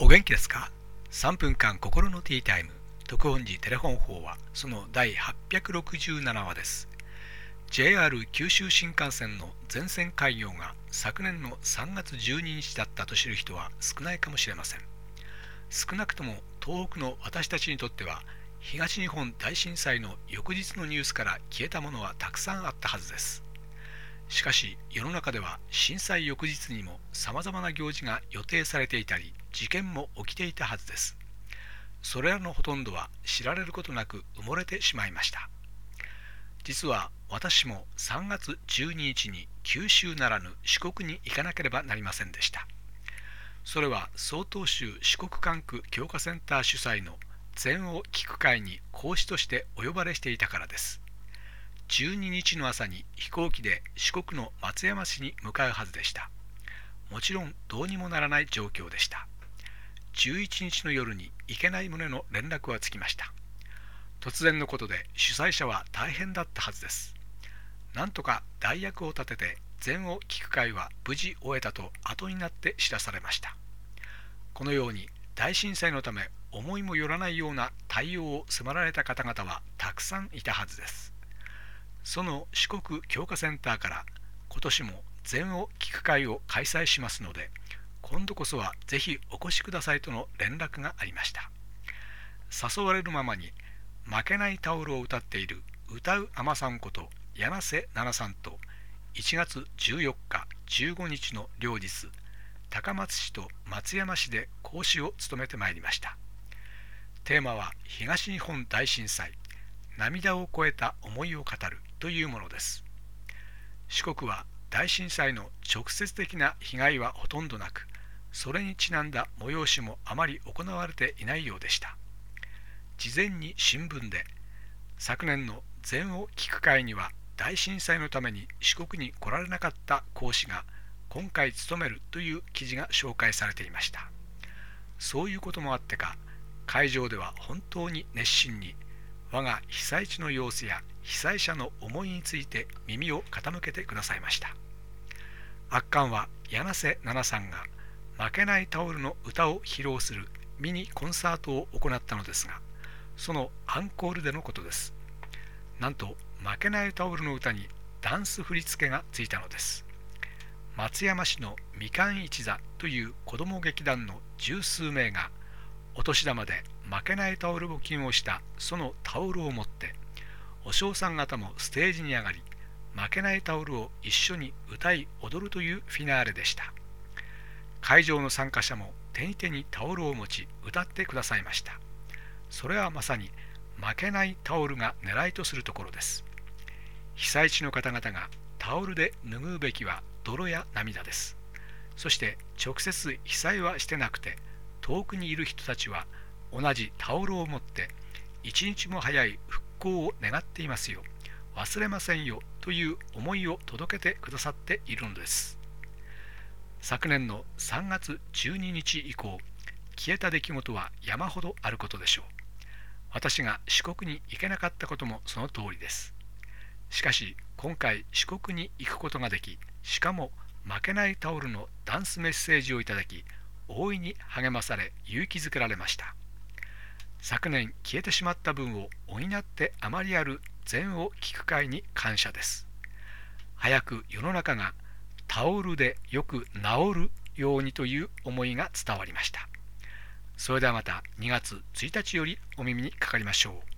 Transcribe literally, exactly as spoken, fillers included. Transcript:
お元気ですか？ さん 分間心のティータイム特本寺テレフォン法はそのだいはっぴゃくろくじゅうななわです。 ジェイアール 九州新幹線の全線開業が昨年のさんがつじゅうににちだったと知る人は少ないかもしれません。少なくとも東北の私たちにとっては東日本大震災の翌日のニュースから消えたものはたくさんあったはずです。しかし世の中では震災翌日にもさまざまな行事が予定されていたり事件も起きていたはずです。それらのほとんどは知られることなく埋もれてしまいました。実は私もさんがつじゅうににちに九州ならぬ四国に行かなければなりませんでした。それは曹洞宗四国管区教化センター主催の禅を聞く会に講師としてお呼ばれしていたからです。じゅうににちの朝に飛行機で四国の松山市に向かうはずでした。もちろんどうにもならない状況でした。じゅういちにちの夜に行けない旨の連絡はつきました。突然のことで主催者は大変だったはずです。なんとか代役を立てて禅を聞く会は無事終えたと後になって知らされました。このように大震災のため思いもよらないような対応を迫られた方々はたくさんいたはずです。その四国教化センターから今年も禅を聞く会を開催しますので、今度こそはぜひお越しくださいとの連絡がありました。誘われるままに負けないタオルを歌っている歌うあまさんこと柳瀬奈々さんといちがつじゅうよっかじゅうごにちの両日高松市と松山市で講師を務めてまいりました。テーマは東日本大震災涙を超えた思いを語るというものです。四国は大震災の直接的な被害はほとんどなく、それにちなんだ催しもあまり行われていないようでした。事前に新聞で昨年の禅を聞く会には大震災のために四国に来られなかった講師が今回務めるという記事が紹介されていました。そういうこともあってか、会場では本当に熱心に我が被災地の様子や被災者の思いについて耳を傾けてくださいました。圧巻は柳瀬奈々さんが負けないタオルの歌を披露するミニコンサートを行ったのですが、そのアンコールでのことです。なんと負けないタオルの歌にダンス振り付けがついたのです。松山市のみかん一座という子ども劇団の十数名がお年玉で負けないタオル募金をしたそのタオルを持ってお嬢さん方もステージに上がり、負けないタオルを一緒に歌い踊るというフィナーレでした。会場の参加者も手に手にタオルを持ち歌ってくださいました。それはまさに負けないタオルが狙いとするところです。被災地の方々がタオルで拭うべきは泥や涙です。そして直接被災はしてなくて遠くにいる人たちは同じタオルを持って一日も早い復興を願っていますよ、忘れませんよという思いを届けてくださっているのです。昨年のさんがつじゅうににち以降、消えた出来事は山ほどあることでしょう。私が四国に行けなかったこともその通りです。しかし今回四国に行くことができ、しかも負けないタオルのダンスメッセージをいただき、大いに励まされ勇気づけられました。昨年消えてしまった分を補ってあまりある禅を聞く会に感謝です。早く世の中がタオルでよく治るようにという思いが伝わりました。それではまたにがつついたちよりお耳にかかりましょう。